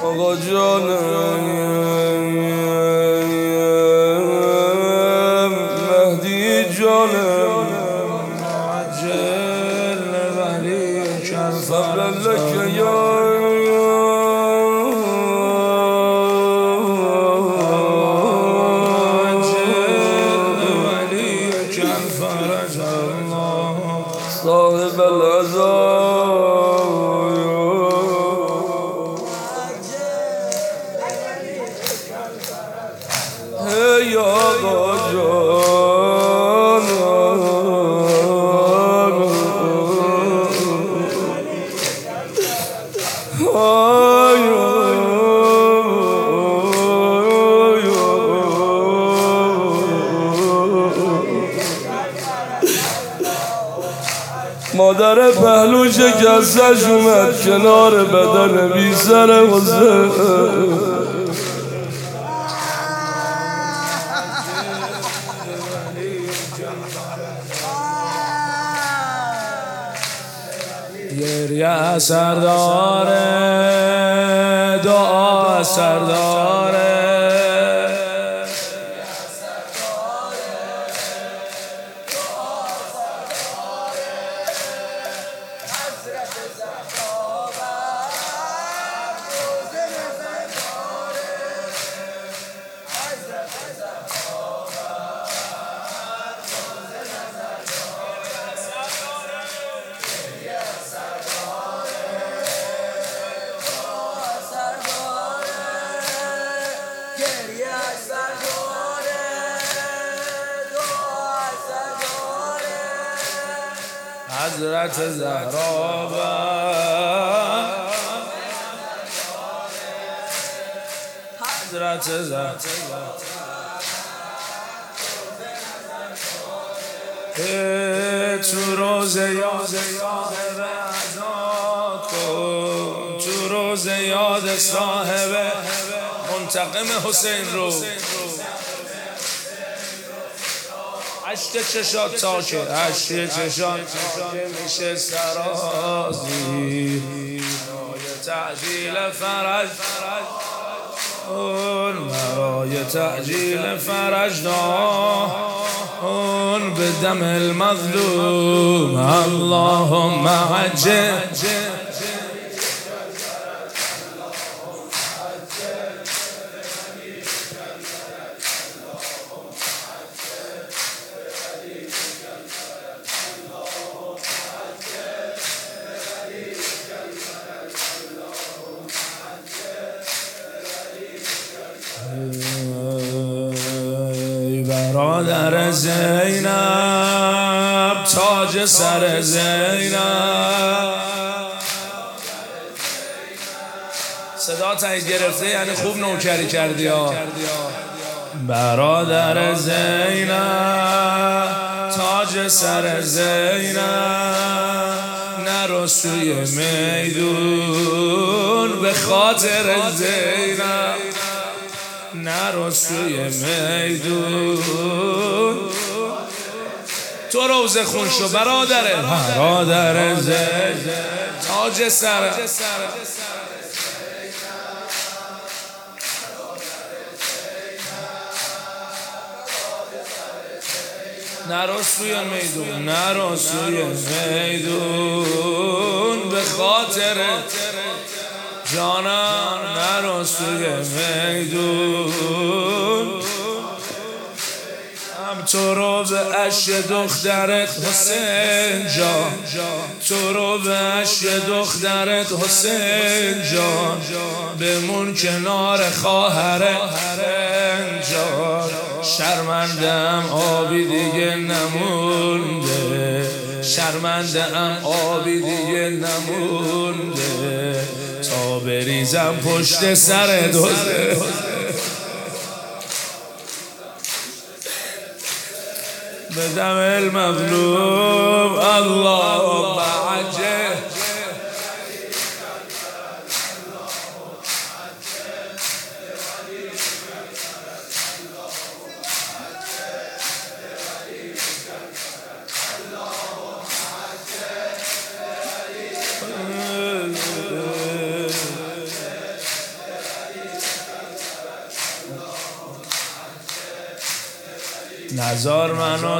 آقا جانم مهدی جانم عجل ولی صبر لك یا صاحب العزا هی آقا جان مادر پهلو شکستش اومد کنار بدن بی سر حسین گریه اثر داره دعا اثر داره حضرت زهرا حضرت زهرا تو روز یاد عزات کن تو روز یاد صاحب منتقم حسین رو عشق چشات تاکه عشق چشات تاکه میشه سرازی برای تعجیل فرج برای تعجیل فرج اون به دم المظلوم اللهم عجل برادر زینب تاج سر زینب صدا تایید گرفته یعنی خوب نوکری کردی ها برادر زینب تاج سر زینب نرو سوی میدون به خاطر زینب نرو سوی میدون تو روز خون شو برادره برادر زینب تاج سر نرو سوی میدون نرو سوی میدون به خاطر جانم نرو سوی میدون تو رو به عشق دخترت حسین جان تو رو به عشق دخترت حسین جان بمون کنار خواهرت جان شرمندم آبی دیگه نمونده شرمندم آبی دیگه نمونده تا بریزم پشت سر دوزه بدم المظلوم اللهم عجل نزار منو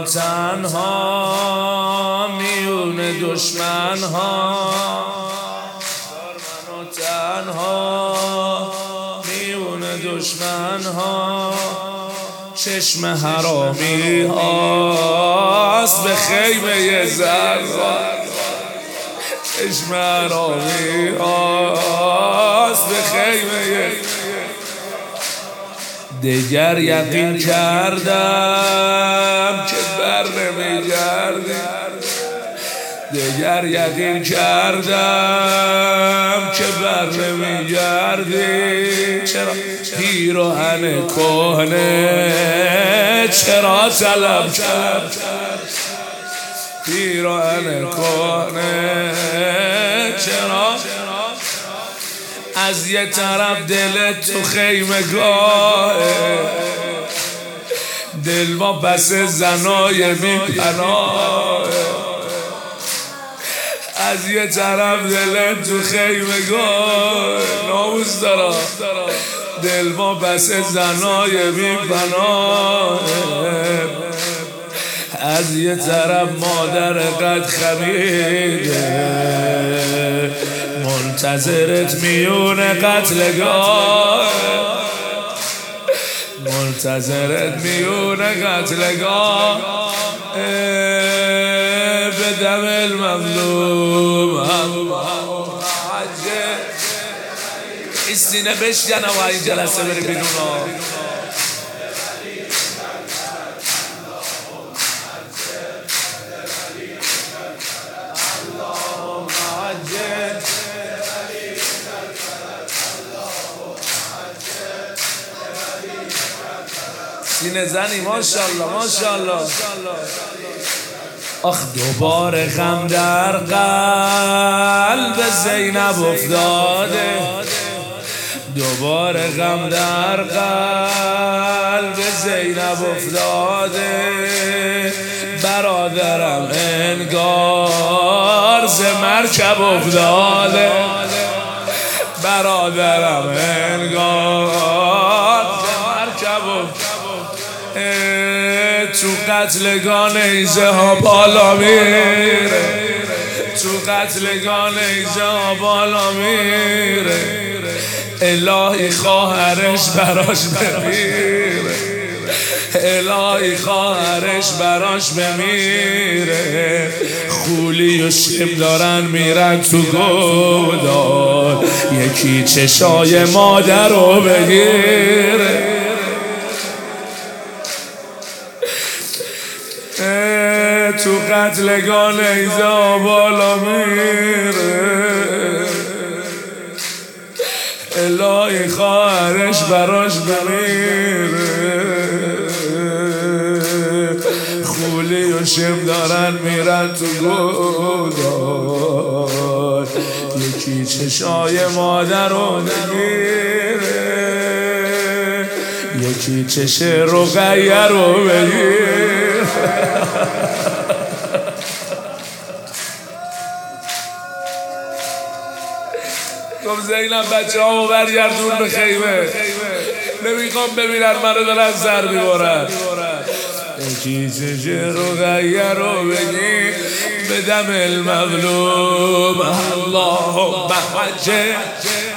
تنها میون دشمن ها، نزار منو تنها میون دشمن ها. چشم حرامی هاست به خیمه زرزار، چشم حرامی هاست به خیمه. دیگر یقین کردم که بر نمیگردی، دیگر یقین کردم که بر نمیگردی. چرا پیراهن کهنه چرا طلب کرد، پیراهن کهنه چرا. از یه طرف دلت تو خیمگاهه، دل ما بس زنای میپناه. از یه طرف دلت تو خیمگاه ناموس دارم، دل ما بس زنای میپناه. از یه طرف مادر قد خمیده منتظرت میون قتلگاه، منتظرت میون قتلگاه. به دم المظلوم این سینه بشکنه و این جلسه بری بیرون. سینه زنی ماشاءالله ماشاءالله. آخ دوباره غم در قلب زینب افتاده، دوباره غم در قلب زینب افتاده. برادرم انگار ز مرکب افتاده، برادرم انگار ز مرکب افتاده. تو قتلگان ایزه ها بالا میره، تو قتلگان ایزه ها بالا میره. الهی خواهرش براش بمیره، الهی خواهرش براش بمیره. خولی و شیم دارن میرن تو گودال، یکی چشای مادر رو بگیره. تو قتلگان ایزا بالا میره، الهی خواهرش براش بمیره. خولی و شم دارن میرن تو گودال، یکی چشای مادر رو بگیره، یکی چش رقیه رو بگیره. گفت زینب بچه ها برگردون به خیمه، نمیخوام ببینن منو دارن سر میبرن. یکی چش رقیه رو بگی به دم المظلوم. اللهم وجه